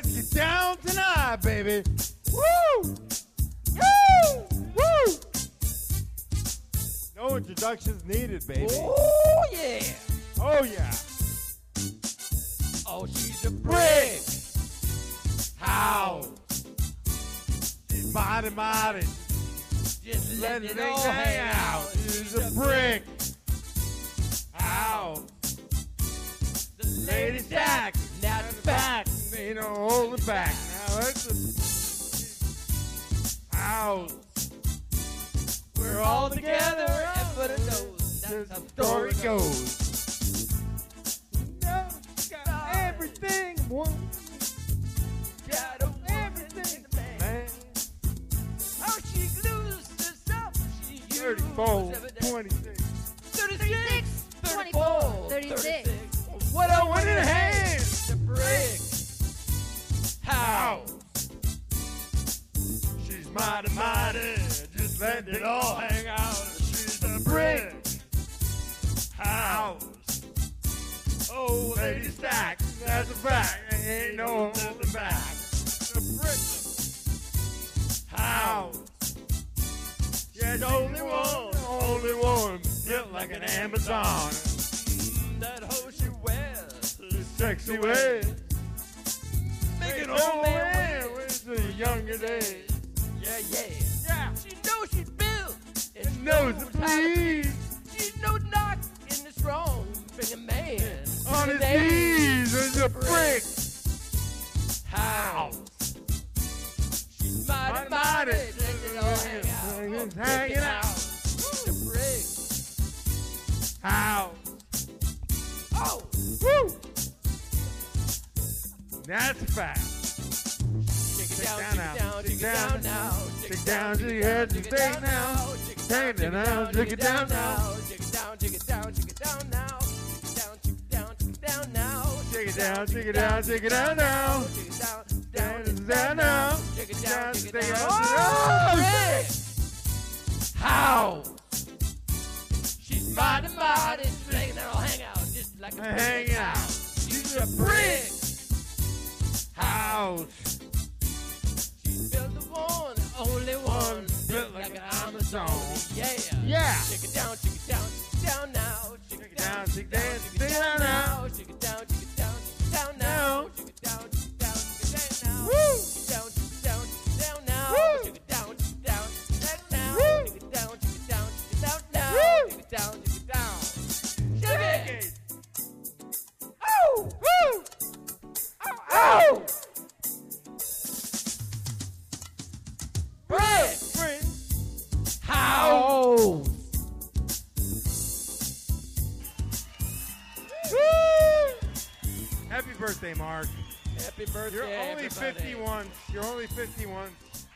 get down tonight, baby. Woo! Woo! Woo! No introductions needed, baby. Oh, yeah. Oh, yeah. Oh, she's a brick. How? She's mighty, mighty. Just let Let it it all hang out. She's a brick. How? The Lady Jack. Now it's back. Ain't no holding back. Now that's a house. We're all together, everybody knows that's how the story goes. No, got everything. One, Got everything, man. How she glues herself, she 34, every day. 26. 36, 24, 36. What I want in the hand. The brick. How? She's mighty, mighty. Just letting it all hang out. She's a brick house. Oh, Lady Stack, that's a fact. Ain't no holding back. A brick house. Yes, only one, built like an Amazon. That hoe she wears. The sexy way. Make an old man with the younger days. Yeah, yeah. Yeah. She knows she's built. And she Knows the how to- please. She knows not in the strong. Bring a man. On his Today, knees is a brick house. She's mighty, mighty. Let it all hang out. It's hanging out. The brick house. Oh, Woo! That's a fact. shake it Take down, down shake now. it down, Shake shake it down down. now. Take down to your head, you stay now. Shake it Take it down, down, shake it down now. Shake it down, shake it down, shake it down now. Shake it down, shake it down now. Take it down, take it down, take it down now. Shake it down, Down, down now. Shake it down, shake it Take down. it down. Brick house. She's mighty, mighty. Making it all hang out just like a Hang brick out. house. She's a brick House. She's built the one, only one. Built like an Amazon. Yeah. Yeah. Shake it down now. Shake it down, Shake it down, shake it down now. Shake it down now. Shake it down now. Woo! Shake it down now. Woo! Shake it down now. Woo! Shake it down now. Woo! Shake it down. Shake it. Oh! Woo! Oh! Brick house. Happy birthday, Mark. Happy birthday, You're only everybody. 50 once. You're only 50 once.